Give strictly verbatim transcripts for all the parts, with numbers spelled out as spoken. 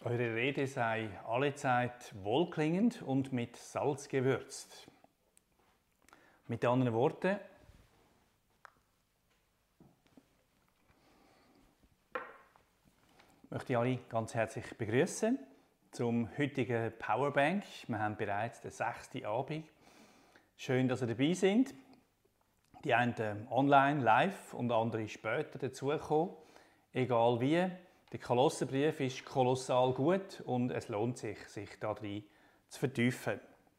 Eure Rede sei allezeit wohlklingend und mit Salz gewürzt. Mit anderen Worten, möchte ich alle ganz herzlich begrüßen zum heutigen Powerbank. Wir haben bereits den sechsten Abend. Schön, dass ihr dabei sind. Die einen online, live und andere später dazugekommen. Egal wie, der Kolosserbrief ist kolossal gut und es lohnt sich, sich darin zu vertiefen.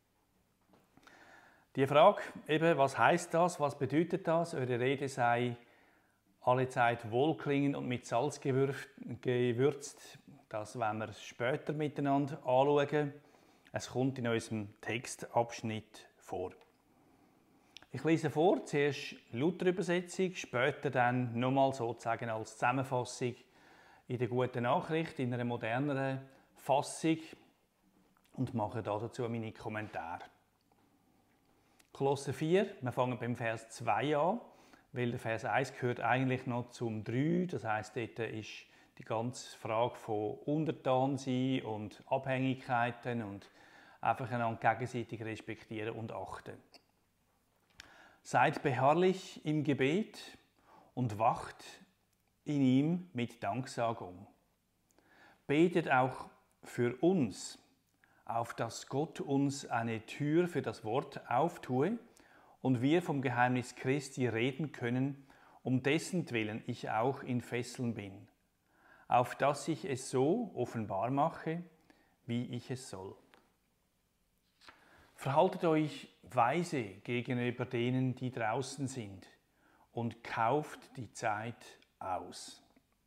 Die Frage, eben, was heißt das, was bedeutet das? Eure Rede sei allezeit wohlklingend und mit Salz gewürzt. Das wollen wir später miteinander anschauen. Es kommt in unserem Textabschnitt vor. Ich lese vor, zuerst Luther-Übersetzung, später dann nochmal sozusagen als Zusammenfassung in der Guten Nachricht, in einer moderneren Fassung und mache dazu meine Kommentare. Kolosser vier, wir fangen beim Vers zwei an, weil der Vers eins gehört eigentlich noch zum drei, das heisst, dort ist die ganze Frage von Untertansein und Abhängigkeiten und einfach einander gegenseitig respektieren und achten. Seid beharrlich im Gebet und wacht in ihm mit Danksagung. Betet auch für uns, auf dass Gott uns eine Tür für das Wort auftue und wir vom Geheimnis Christi reden können, um dessen Willen ich auch in Fesseln bin, auf dass ich es so offenbar mache, wie ich es soll. Verhaltet euch weise gegenüber denen, die draußen sind, und kauft die Zeit aus.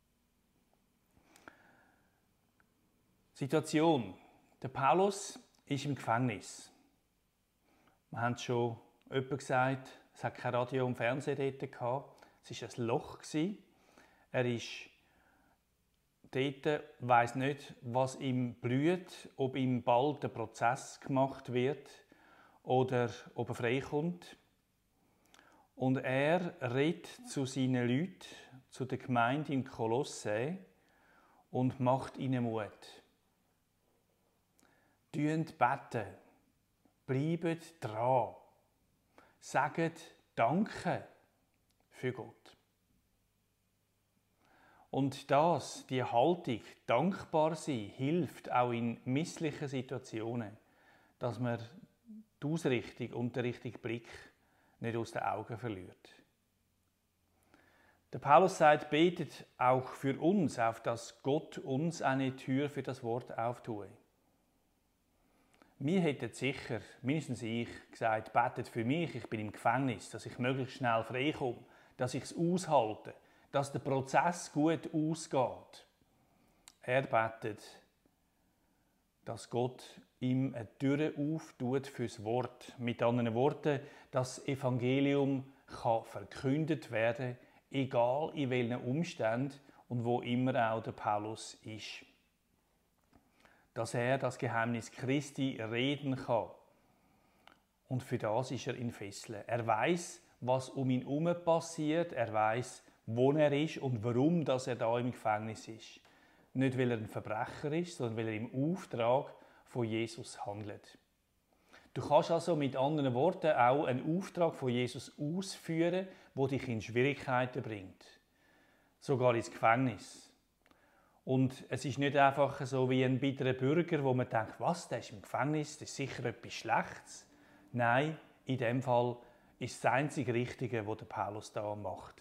Situation. Der Paulus ist im Gefängnis. Wir haben es schon jemand gesagt, es hat kein Radio und Fernsehen dort gehabt. Es war ein Loch. Er ist dort, weiss nicht, was ihm blüht, ob ihm bald der Prozess gemacht wird oder ob er freikommt. Und er redet zu seinen Leuten, zu der Gemeinde in Kolosse und macht ihnen Mut. Tünt beten, bleibt dran, sagt Danke für Gott. Und das, die Haltung, dankbar sein, hilft auch in misslichen Situationen, dass man die Ausrichtung und den richtigen Blick nicht aus den Augen verliert. Der Paulus sagt, betet auch für uns, auf dass Gott uns eine Tür für das Wort auftue. Wir hätten sicher, mindestens ich, gesagt, betet für mich, ich bin im Gefängnis, dass ich möglichst schnell freikomme, dass ich es aushalte, dass der Prozess gut ausgeht. Er betet, dass Gott ihm eine Tür auftut fürs Wort. Mit anderen Worten, dass das Evangelium kann verkündet werden, egal in welchen Umständen und wo immer auch der Paulus ist. Dass er das Geheimnis Christi reden kann. Und für das ist er in Fesseln. Er weiß, was um ihn herum passiert. Er weiß, wo er ist und warum dass er da im Gefängnis ist. Nicht, weil er ein Verbrecher ist, sondern weil er im Auftrag von Jesus handelt. Du kannst also mit anderen Worten auch einen Auftrag von Jesus ausführen, der dich in Schwierigkeiten bringt. Sogar ins Gefängnis. Und es ist nicht einfach so wie ein bitterer Bürger, wo man denkt, was, der ist im Gefängnis, das ist sicher etwas Schlechtes. Nein, in dem Fall ist es das einzige Richtige, was der Paulus da macht.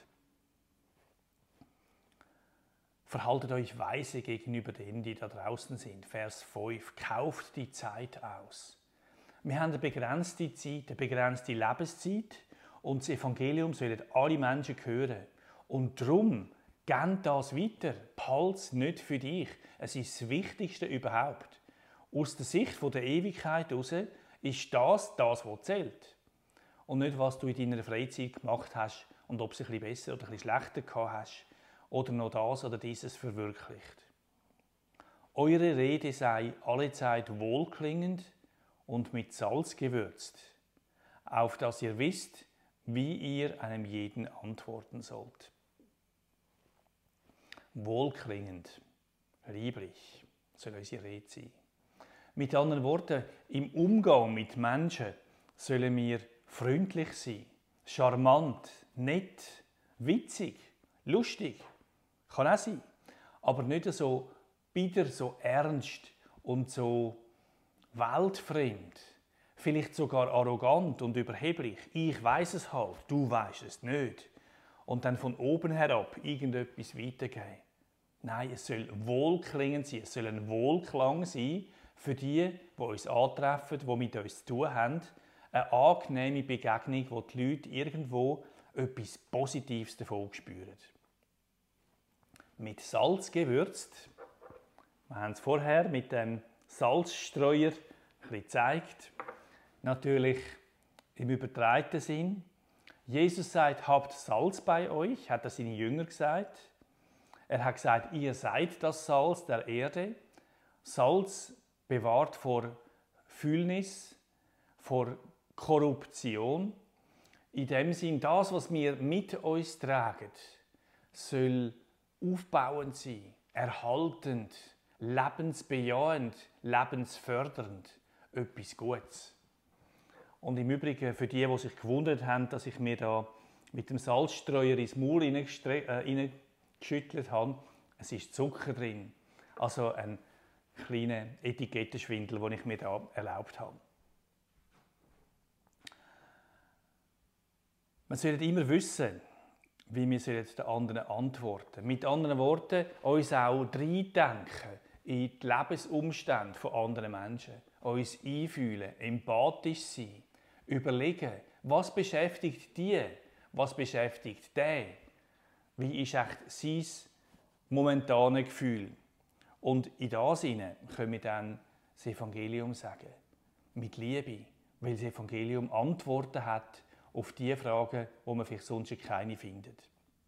Verhaltet euch weise gegenüber denen, die da draußen sind. Vers fünf. Kauft die Zeit aus. Wir haben eine begrenzte Zeit, eine begrenzte Lebenszeit und das Evangelium sollen alle Menschen hören. Und darum, gebt das weiter. Behalte es nicht für dich. Es ist das Wichtigste überhaupt. Aus der Sicht der Ewigkeit heraus ist das das, was zählt. Und nicht, was du in deiner Freizeit gemacht hast und ob es ein bisschen besser oder ein bisschen schlechter gehabt hast. Oder noch das oder dieses verwirklicht. Eure Rede sei allezeit wohlklingend und mit Salz gewürzt, auf dass ihr wisst, wie ihr einem jeden antworten sollt. Wohlklingend, lieblich. soll unsere Rede sein. Mit anderen Worten, im Umgang mit Menschen sollen wir freundlich sein, charmant, nett, witzig, lustig. Kann auch sein. Aber nicht so bitter, so ernst und so weltfremd. Vielleicht sogar arrogant und überheblich. Ich weiß es halt, du weißt es nicht. Und dann von oben herab irgendetwas weitergeben. Nein, es soll wohlklingend sein, es soll ein Wohlklang sein für die, die uns antreffen, die mit uns zu tun haben. Eine angenehme Begegnung, wo die Leute irgendwo etwas Positives davon spüren. Mit Salz gewürzt. Wir haben es vorher mit dem Salzstreuer ein bisschen gezeigt. Natürlich im übertragenen Sinn. Jesus sagt, habt Salz bei euch, hat er seinen Jüngern gesagt. Er hat gesagt, ihr seid das Salz der Erde. Salz bewahrt vor Fühlnis, vor Korruption. In dem Sinn, das, was wir mit uns tragen, soll aufbauend sein, erhaltend, lebensbejahend, lebensfördernd, etwas Gutes. Und im Übrigen, für die, die sich gewundert haben, dass ich mir da mit dem Salzstreuer ins Maul hineingeschüttelt habe, es ist Zucker drin. Also ein kleiner Etikettenschwindel, den ich mir da erlaubt habe. Wir sollten immer wissen, wie wir den anderen antworten. Mit anderen Worten, uns auch reindenken in die Lebensumstände von anderen Menschen. Uns einfühlen, empathisch sein, überlegen, was beschäftigt die, was beschäftigt den, wie ist echt sein momentanes Gefühl. Und in das hinein können wir dann das Evangelium sagen. Mit Liebe, weil das Evangelium Antworten hat auf die Fragen, wo man vielleicht sonst keine findet.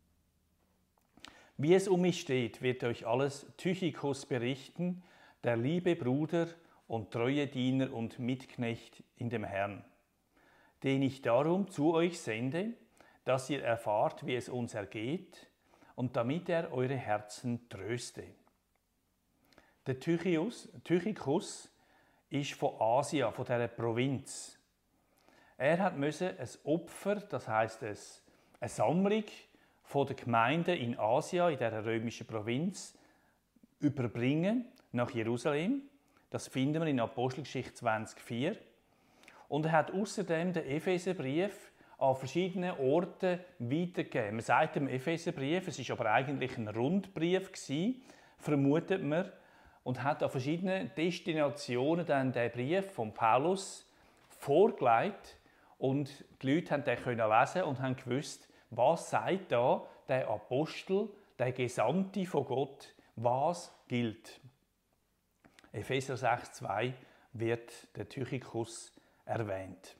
Wie es um mich steht, wird euch alles Tychicus berichten, der liebe Bruder und treue Diener und Mitknecht in dem Herrn, den ich darum zu euch sende, dass ihr erfahrt, wie es uns ergeht, und damit er eure Herzen tröste. Der Tychicus, Tychicus ist von Asia, von dieser Provinz. Er hat müssen ein Opfer, das heisst eine Sammlung von der Gemeinden in Asia, in dieser römischen Provinz, überbringen nach Jerusalem. Das finden wir in Apostelgeschichte zwanzig vier. Und er hat außerdem den Epheserbrief an verschiedenen Orten weitergegeben. Man sagt dem Epheserbrief, es ist aber eigentlich ein Rundbrief gewesen, vermutet man, und hat an verschiedenen Destinationen dann den Brief von Paulus vorgelegt. Und die Leute konnten den lesen und haben gewusst, was sagt da der Apostel, der Gesandte von Gott, was gilt. Epheser sechs zwei wird der Tychicus erwähnt.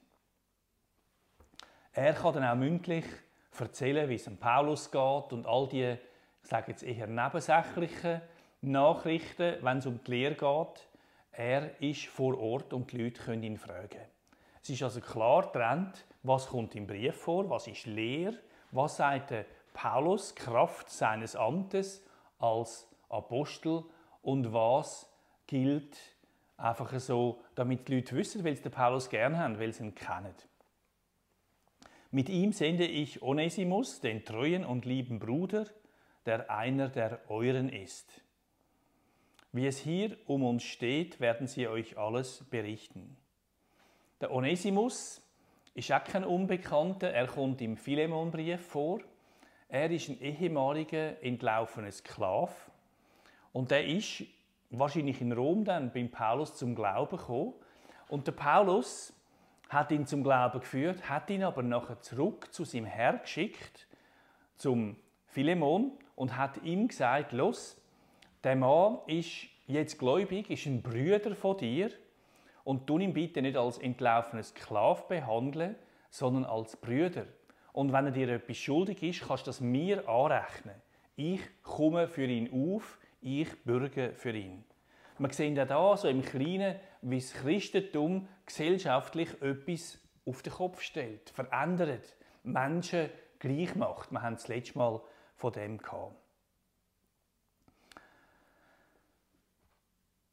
Er kann dann auch mündlich erzählen, wie es dem Paulus geht und all die, ich sage jetzt eher nebensächlichen Nachrichten, wenn es um die Lehre geht. Er ist vor Ort und die Leute können ihn fragen. Es ist also klar getrennt, was kommt im Brief vor, was ist Lehre, was sagt der Paulus, Kraft seines Amtes als Apostel, und was gilt einfach so, damit die Leute wissen, weil sie den Paulus gerne haben, weil sie ihn kennen. Mit ihm sende ich Onesimus, den treuen und lieben Bruder, der einer der euren ist. Wie es hier um uns steht, werden sie euch alles berichten. Der Onesimus ist auch kein Unbekannter, er kommt im Philemonbrief vor. Er ist ein ehemaliger entlaufener Sklave und der ist wahrscheinlich in Rom dann beim Paulus zum Glauben gekommen. Und der Paulus hat ihn zum Glauben geführt, hat ihn aber nachher zurück zu seinem Herr geschickt, zum Philemon, und hat ihm gesagt, los, der Mann ist jetzt gläubig, ist ein Brüder von dir, und du ihn bitte nicht als entlaufenen Sklave behandeln, sondern als Brüder. Und wenn er dir etwas schuldig ist, kannst du das mir anrechnen. Ich komme für ihn auf, ich bürge für ihn. Wir sehen auch da so im Kleinen, wie das Christentum gesellschaftlich etwas auf den Kopf stellt, verändert, Menschen gleich macht. Wir haben das letzte Mal von dem gehabt.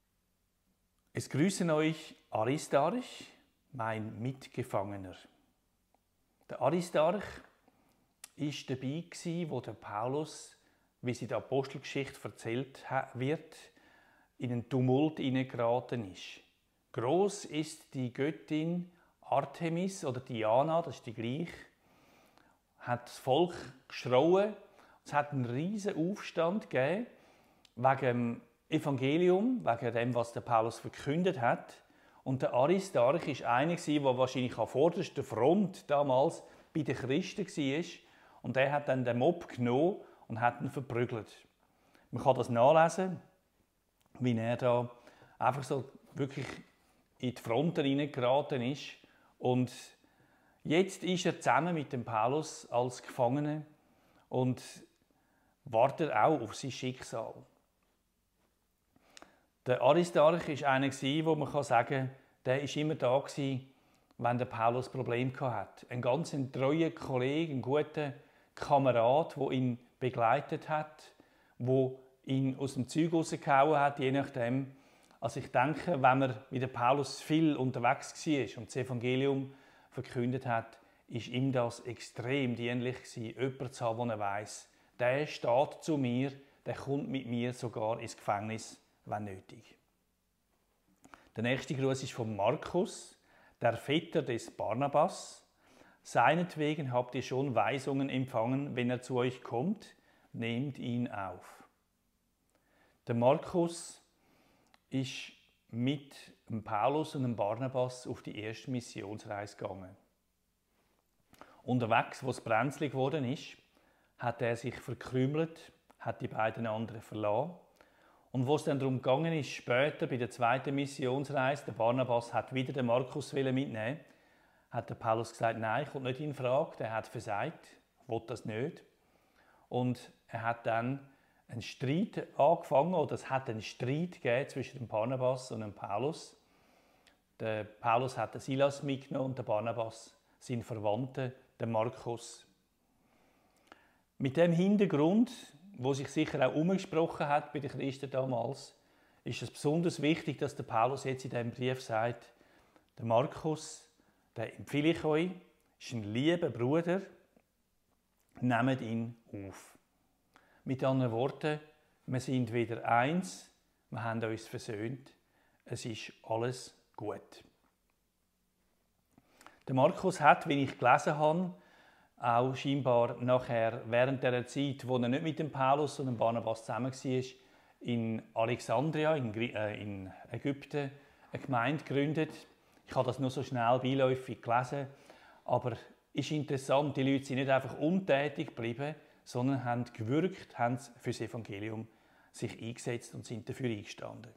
Es grüßen euch Aristarch, mein Mitgefangener. Der Aristarch war dabei, wo der Paulus, wie sie in der Apostelgeschichte erzählt wird, in einen Tumult hineingeraten ist. Gross ist die Göttin Artemis oder Diana, das ist die gleiche, hat das Volk geschrauen. Es hat einen riesen Aufstand gegeben wegen dem Evangelium, wegen dem, was der Paulus verkündet hat. Und der Aristarch war einer, der wahrscheinlich an vorderster Front damals bei den Christen war. Und er hat dann den Mob genommen und hat ihn verprügelt. Man kann das nachlesen, wie er da einfach so wirklich in die Fronten hineingeraten ist. Und jetzt ist er zusammen mit dem Paulus als Gefangener und wartet auch auf sein Schicksal. Der Aristarch war einer, wo man sagen kann, der war immer da, wenn der Paulus Probleme hatte. Ein ganz ein treuer Kollege, ein guter Kamerad, der ihn begleitet hat, der ihn aus dem Zeug rausgehauen hat, je nachdem. Also ich denke, wenn man mit dem Paulus viel unterwegs war und das Evangelium verkündet hat, ist ihm das extrem dienlich gewesen, jemanden zu haben, der weiss, der steht zu mir, der kommt mit mir sogar ins Gefängnis, wenn nötig. Der nächste Gruß ist von Markus, der Vetter des Barnabas. Seinetwegen habt ihr schon Weisungen empfangen, wenn er zu euch kommt, nehmt ihn auf. Der Markus ist mit dem Paulus und dem Barnabas auf die erste Missionsreise gegangen. Unterwegs, wo es brenzlig geworden ist, hat er sich verkrümelt, hat die beiden anderen verlassen. Und wo es dann darum gegangen ist, später bei der zweiten Missionsreise, der Barnabas hat wieder den Markus mitnehmen, hat der Paulus gesagt, nein, kommt nicht in Frage, der hat versagt, will das nicht. Und er hat dann einen Streit angefangen, oder es hat einen Streit gegeben zwischen dem Barnabas und dem Paulus. Der Paulus hat den Silas mitgenommen und der Barnabas seinen Verwandten, den Markus. Mit dem Hintergrund, wo sich sicher auch umgesprochen hat bei den Christen damals, ist es besonders wichtig, dass der Paulus jetzt in diesem Brief sagt, der Markus, den empfehle ich euch, ist ein lieber Bruder, nehmt ihn auf. Mit anderen Worten, wir sind wieder eins, wir haben uns versöhnt, es ist alles gut. Der Markus hat, wie ich gelesen habe, auch scheinbar nachher während der Zeit, wo er nicht mit dem Paulus und dem Barnabas zusammen war, in Alexandria, in, äh, in Ägypten, eine Gemeinde gegründet. Ich habe das nur so schnell beiläufig gelesen, aber es ist interessant, die Leute sind nicht einfach untätig geblieben, sondern haben gewirkt, haben für das Evangelium sich eingesetzt und sind dafür eingestanden.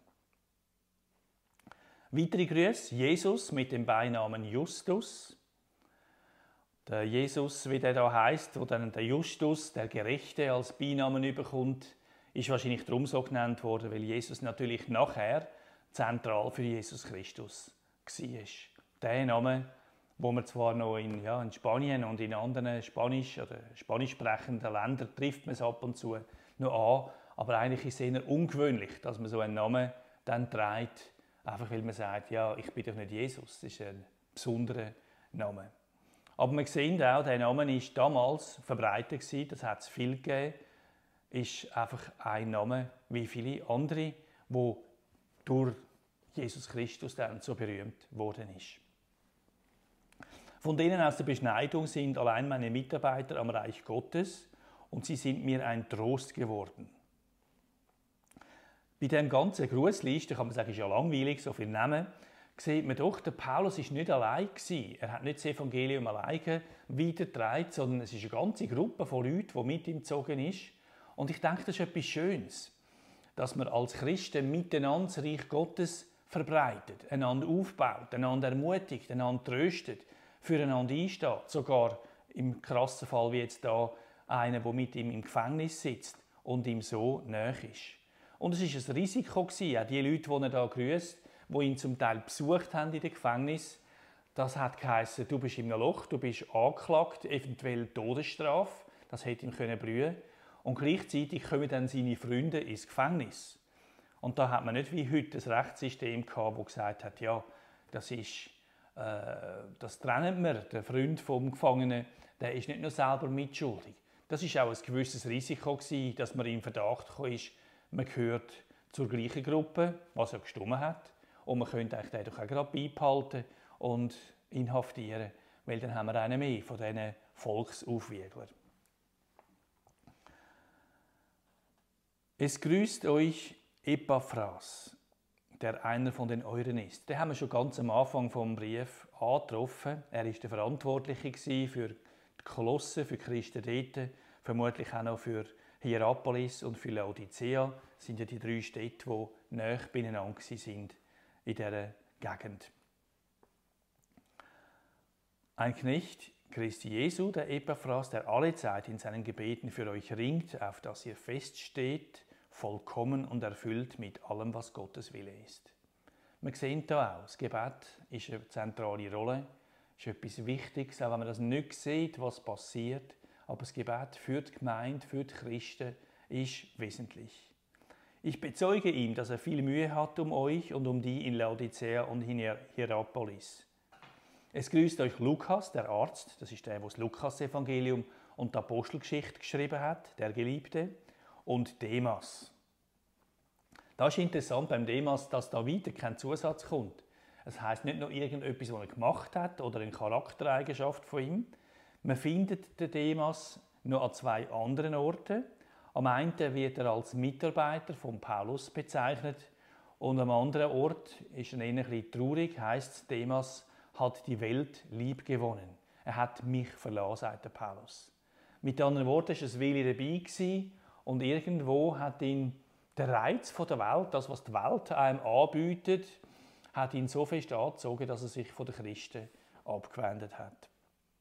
Weitere Grüße, Jesus mit dem Beinamen Justus. Der Jesus, wie der da heißt, wo dann der Justus, der Gerechte, als Beinamen überkommt, ist wahrscheinlich darum so genannt worden, weil Jesus natürlich nachher zentral für Jesus Christus war. Der Name, wo man zwar noch in, ja, in Spanien und in anderen Spanisch- oder spanisch sprechenden Ländern trifft man es ab und zu noch an, aber eigentlich ist es eher ungewöhnlich, dass man so einen Namen dann trägt, einfach weil man sagt, ja, ich bin doch nicht Jesus, das ist ein besonderer Name. Aber wir sehen auch, der Name war damals verbreitet, das hat es viel gegeben, ist einfach ein Name wie viele andere, wo durch Jesus Christus dann so berühmt worden ist. Von denen aus der Beschneidung sind allein meine Mitarbeiter am Reich Gottes und sie sind mir ein Trost geworden. Bei dem ganzen Grußliste, kann man sagen, ist ja langweilig, so viele Namen, sieht man doch, der Paulus war nicht allein gewesen. Er hat nicht das Evangelium alleine weitergetragen, sondern es ist eine ganze Gruppe von Leuten, die mit ihm gezogen ist. Und ich denke, das ist etwas Schönes, dass man als Christen miteinander das Reich Gottes verbreitet, einander aufbaut, einander ermutigt, einander tröstet, füreinander einsteht. Sogar im krassen Fall wie jetzt da einer, der mit ihm im Gefängnis sitzt und ihm so nahe ist. Und es war ein Risiko, auch die Leute, die er da grüßt, die ihn zum Teil besucht haben in dem Gefängnis. Das hat geheißen, du bist in einem Loch, du bist angeklagt, eventuell Todesstrafe. Das hätte ihm blühen können. Und gleichzeitig kommen dann seine Freunde ins Gefängnis. Und da hat man nicht wie heute ein Rechtssystem gehabt, das gesagt hat, ja, das ist, äh, das trennen wir, der Freund vom Gefangenen, der ist nicht nur selber mitschuldig. Das ist auch ein gewisses Risiko gewesen, dass man in Verdacht gekommen ist, man gehört zur gleichen Gruppe, was ja gestimmt hat, und man könnte eigentlich den doch auch gerade beibehalten und inhaftieren, weil dann haben wir einen mehr von diesen Volksaufwieglern. Es grüßt euch Epaphras, der einer von den Euren ist. Den haben wir schon ganz am Anfang vom Brief angetroffen. Er war der Verantwortliche für die Kolosse, für die Christen dort, vermutlich auch noch für Hierapolis und für Laodicea. Das sind ja die drei Städte, die nahe beieinander sind in dieser Gegend. Ein Knecht Christi Jesu, der Epaphras, der alle Zeit in seinen Gebeten für euch ringt, auf dass ihr feststeht, vollkommen und erfüllt mit allem, was Gottes Wille ist. Wir sehen hier auch, das Gebet ist eine zentrale Rolle, ist etwas Wichtiges, auch wenn man das nicht sieht, was passiert. Aber das Gebet für die Gemeinde, für die Christen ist wesentlich. Ich bezeuge ihm, dass er viel Mühe hat um euch und um die in Laodicea und in Hierapolis. Es grüßt euch Lukas, der Arzt, das ist der, der das Lukas-Evangelium und die Apostelgeschichte geschrieben hat, der Geliebte, und Demas. Das ist interessant beim Demas, dass da weiter kein Zusatz kommt. Es heisst nicht nur irgendetwas, was er gemacht hat oder eine Charaktereigenschaft von ihm. Man findet den Demas noch an zwei anderen Orten. Am einen wird er als Mitarbeiter von Paulus bezeichnet und am anderen Ort ist er eher ein bisschen traurig, heisst Demas hat die Welt lieb gewonnen. Er hat mich verlassen, sagt der Paulus. Mit anderen Worten war es Willi dabei gewesen und irgendwo hat ihn der Reiz von der Welt, das, was die Welt einem anbietet, hat ihn so fest angezogen, dass er sich von den Christen abgewendet hat.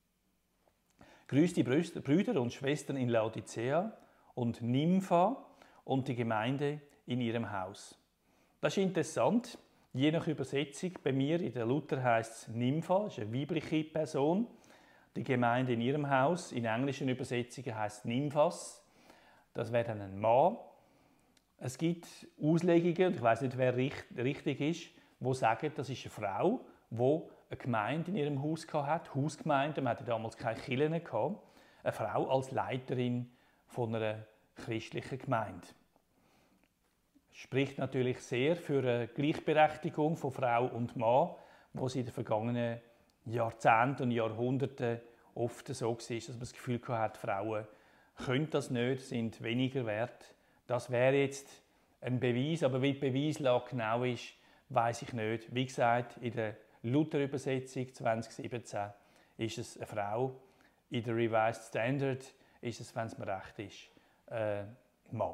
Grüßt die Brüder und Schwestern in Laodicea und Nympha und die Gemeinde in ihrem Haus. Das ist interessant. Je nach Übersetzung, bei mir in der Luther heisst es Nympha, das ist eine weibliche Person. Die Gemeinde in ihrem Haus, in englischen Übersetzungen heisst es Nymphas. Das wäre dann ein Mann. Es gibt Auslegungen, und ich weiss nicht, wer richtig ist, die sagen, das ist eine Frau, die eine Gemeinde in ihrem Haus hatte, Hausgemeinde, man hatte damals keine Kirchen gehabt, eine Frau als Leiterin von einer christlichen Gemeinde. Spricht natürlich sehr für eine Gleichberechtigung von Frau und Mann, wo sie in den vergangenen Jahrzehnten und Jahrhunderten oft so war, dass man das Gefühl hatte, Frauen können das nicht, sind weniger wert. Das wäre jetzt ein Beweis, aber wie der Beweislage genau ist, weiss ich nicht. Wie gesagt, in der Luther-Übersetzung zwanzig siebzehn ist es eine Frau, in der Revised Standard ist es, wenn es mir recht ist, ein Mann.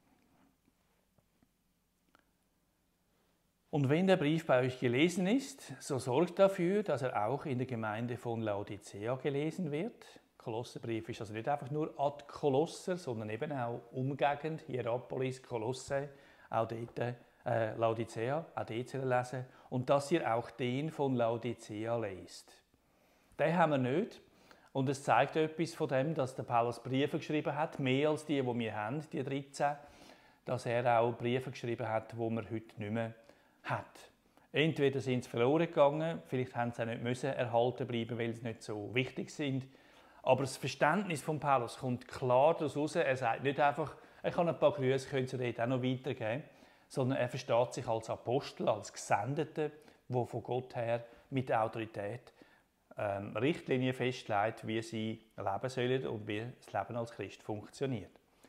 Und wenn der Brief bei euch gelesen ist, so sorgt dafür, dass er auch in der Gemeinde von Laodicea gelesen wird. Der Kolosserbrief ist also nicht einfach nur ad Kolosser, sondern eben auch Umgegend, Hierapolis, Kolosse, auch dort äh, Laodicea, auch dort zu lesen. Und dass ihr auch den von Laodicea lest. Den haben wir nicht. Und es zeigt etwas von dem, dass der Paulus Briefe geschrieben hat, mehr als die, die wir haben, die dreizehn, dass er auch Briefe geschrieben hat, die wir heute nicht mehr hat. Entweder sind sie verloren gegangen, vielleicht haben sie auch nicht müssen erhalten bleiben, weil sie nicht so wichtig sind. Aber das Verständnis von Paulus kommt klar daraus raus. Er sagt nicht einfach, ich habe ein paar Grüße, können Sie dort auch noch weitergeben, sondern er versteht sich als Apostel, als Gesendete, der von Gott her mit Autorität ähm, Richtlinien festlegt, wie sie leben sollen und wie das Leben als Christ funktioniert.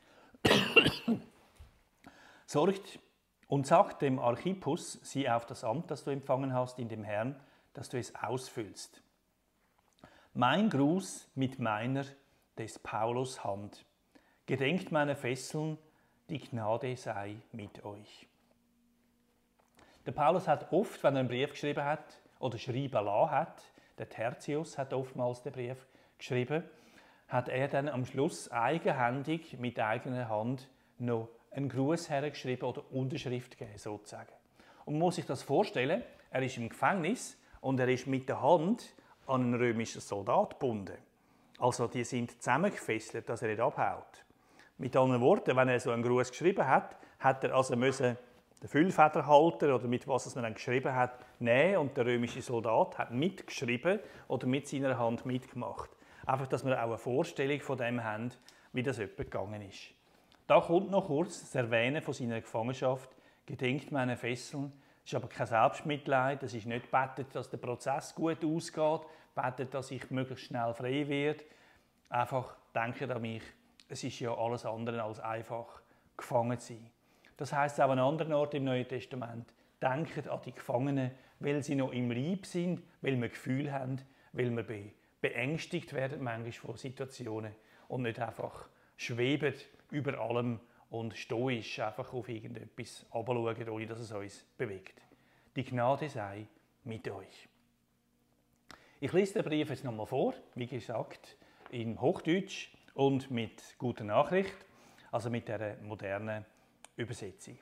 Sorgt und sagt dem Archippus, sieh auf das Amt, das du empfangen hast in dem Herrn, dass du es ausfüllst. Mein Gruß mit meiner, des Paulus Hand. Gedenkt meiner Fesseln, die Gnade sei mit euch. Der Paulus hat oft, wenn er einen Brief geschrieben hat oder schreiben lassen hat, der Tertius hat oftmals den Brief geschrieben, hat er dann am Schluss eigenhändig mit eigener Hand noch einen Gruß hergeschrieben oder Unterschrift gegeben, sozusagen. Und man muss sich das vorstellen, er ist im Gefängnis und er ist mit der Hand an einen römischen Soldat gebunden. Also die sind zusammengefesselt, dass er nicht abhaut. Mit anderen Worten, wenn er so einen Gruß geschrieben hat, hat er also müssen den Füllfederhalter oder mit was man dann geschrieben hat, nehmen und der römische Soldat hat mitgeschrieben oder mit seiner Hand mitgemacht. Einfach, dass wir auch eine Vorstellung von dem haben, wie das etwa gegangen ist. Da kommt noch kurz das Erwähnen von seiner Gefangenschaft. Gedenkt meine Fesseln. Es ist aber kein Selbstmitleid. Es ist nicht betet, dass der Prozess gut ausgeht, betet, dass ich möglichst schnell frei werde. Einfach denkt an mich. Es ist ja alles andere als einfach, gefangen zu sein. Das heisst auch an einem anderen Ort im Neuen Testament, denkt an die Gefangenen, weil sie noch im Leib sind, weil wir Gefühle haben, weil wir be beängstigt werden manchmal von Situationen und nicht einfach schweben über allem und stoisch einfach auf irgendetwas herabschauen, ohne dass es uns bewegt. Die Gnade sei mit euch. Ich lese den Brief jetzt nochmal vor, wie gesagt, in Hochdeutsch und mit guter Nachricht, also mit der modernen Übersetzung.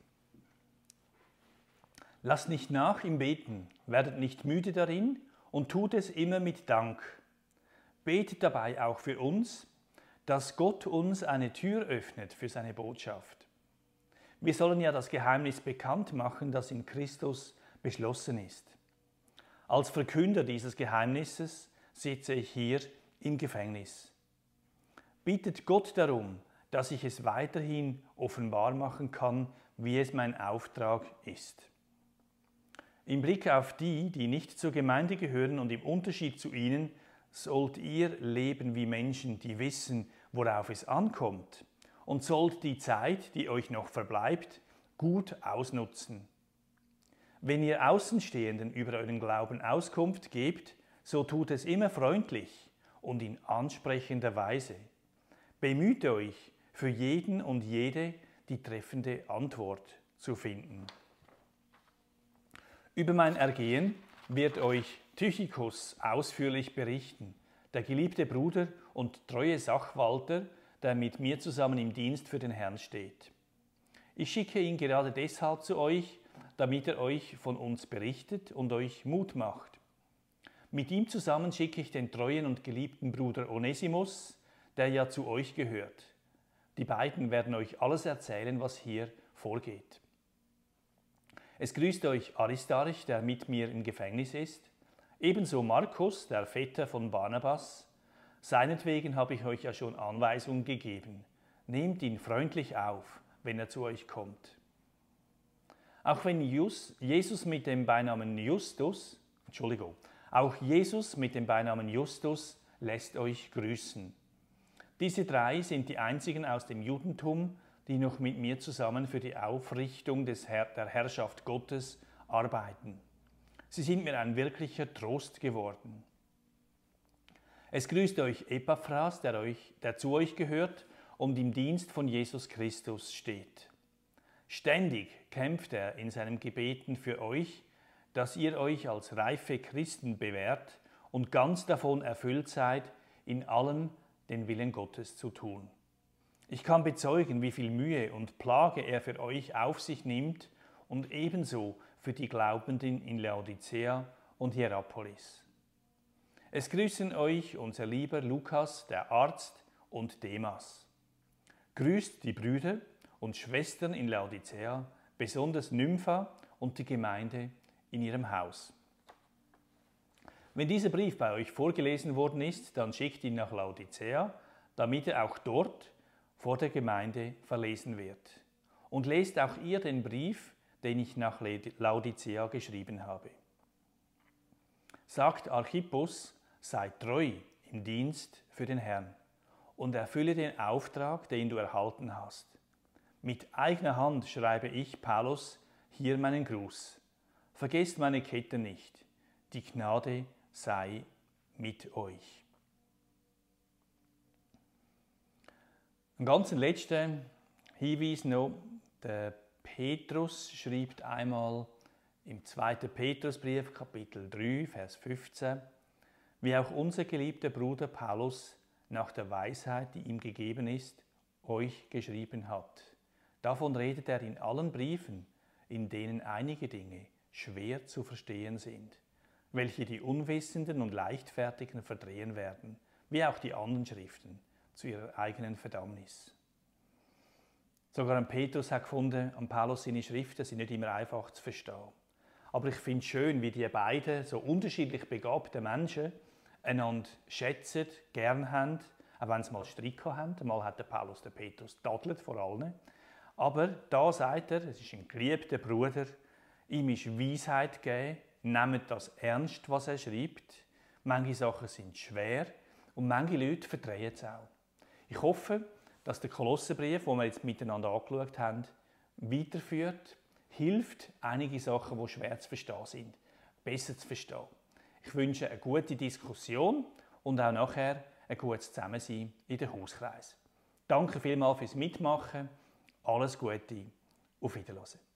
Lasst nicht nach im Beten, werdet nicht müde darin und tut es immer mit Dank. Betet dabei auch für uns, dass Gott uns eine Tür öffnet für seine Botschaft. Wir sollen ja das Geheimnis bekannt machen, das in Christus beschlossen ist. Als Verkünder dieses Geheimnisses sitze ich hier im Gefängnis. Bittet Gott darum, dass ich es weiterhin offenbar machen kann, wie es mein Auftrag ist. Im Blick auf die, die nicht zur Gemeinde gehören und im Unterschied zu ihnen, sollt ihr leben wie Menschen, die wissen, worauf es ankommt, und sollt die Zeit, die euch noch verbleibt, gut ausnutzen. Wenn ihr Außenstehenden über euren Glauben Auskunft gebt, so tut es immer freundlich und in ansprechender Weise. Bemüht euch, für jeden und jede die treffende Antwort zu finden. Über mein Ergehen wird euch Tychicus ausführlich berichten, der geliebte Bruder und treue Sachwalter, der mit mir zusammen im Dienst für den Herrn steht. Ich schicke ihn gerade deshalb zu euch, damit er euch von uns berichtet und euch Mut macht. Mit ihm zusammen schicke ich den treuen und geliebten Bruder Onesimus, der ja zu euch gehört. Die beiden werden euch alles erzählen, was hier vorgeht. Es grüßt euch Aristarch, der mit mir im Gefängnis ist, ebenso Markus, der Vetter von Barnabas. Seinetwegen habe ich euch ja schon Anweisungen gegeben. Nehmt ihn freundlich auf, wenn er zu euch kommt. Auch wenn Just, Jesus mit dem Beinamen Justus, Entschuldigung, auch Jesus mit dem Beinamen Justus lässt euch grüßen. Diese drei sind die einzigen aus dem Judentum, die noch mit mir zusammen für die Aufrichtung des Herr, der Herrschaft Gottes arbeiten. Sie sind mir ein wirklicher Trost geworden. Es grüßt euch Epaphras, der, euch, der zu euch gehört und im Dienst von Jesus Christus steht. Ständig kämpft er in seinen Gebeten für euch, dass ihr euch als reife Christen bewährt und ganz davon erfüllt seid, in allem den Willen Gottes zu tun. Ich kann bezeugen, wie viel Mühe und Plage er für euch auf sich nimmt und ebenso für die Glaubenden in Laodicea und Hierapolis. Es grüßen euch unser lieber Lukas, der Arzt, und Demas. Grüßt die Brüder und Schwestern in Laodicea, besonders Nympha und die Gemeinde in ihrem Haus. Wenn dieser Brief bei euch vorgelesen worden ist, dann schickt ihn nach Laodicea, damit er auch dort vor der Gemeinde verlesen wird. Und lest auch ihr den Brief, den ich nach Laodicea geschrieben habe. Sagt Archippus, sei treu im Dienst für den Herrn und erfülle den Auftrag, den du erhalten hast. Mit eigener Hand schreibe ich, Paulus, hier meinen Gruß. Vergesst meine Kette nicht. Die Gnade sei mit euch. Ein ganz letzter Hinweis noch. Der Petrus schreibt einmal im zweiten Petrusbrief, Kapitel drei, Vers fünfzehn, wie auch unser geliebter Bruder Paulus nach der Weisheit, die ihm gegeben ist, euch geschrieben hat. Davon redet er in allen Briefen, in denen einige Dinge schwer zu verstehen sind, welche die Unwissenden und Leichtfertigen verdrehen werden, wie auch die anderen Schriften, zu ihrer eigenen Verdammnis. Sogar ein Petrus hat gefunden, an Paulus seine Schriften sind nicht immer einfach zu verstehen. Aber ich finde es schön, wie die beiden so unterschiedlich begabten Menschen einander schätzen, gern haben, auch wenn sie mal Streit haben. Mal hat der Paulus den Petrus tadelt vor allen. Aber da sagt er, es ist ein geliebter Bruder, ihm ist Weisheit gegeben, nehmt das ernst, was er schreibt. Manche Sachen sind schwer und manche Leute verdrehen es auch. Ich hoffe, dass der Kolosserbrief, den wir jetzt miteinander angeschaut haben, weiterführt, hilft, einige Sachen, die schwer zu verstehen sind, besser zu verstehen. Ich wünsche eine gute Diskussion und auch nachher ein gutes Zusammensein in den Hauskreis. Danke vielmals fürs Mitmachen. Alles Gute. Auf Wiedersehen.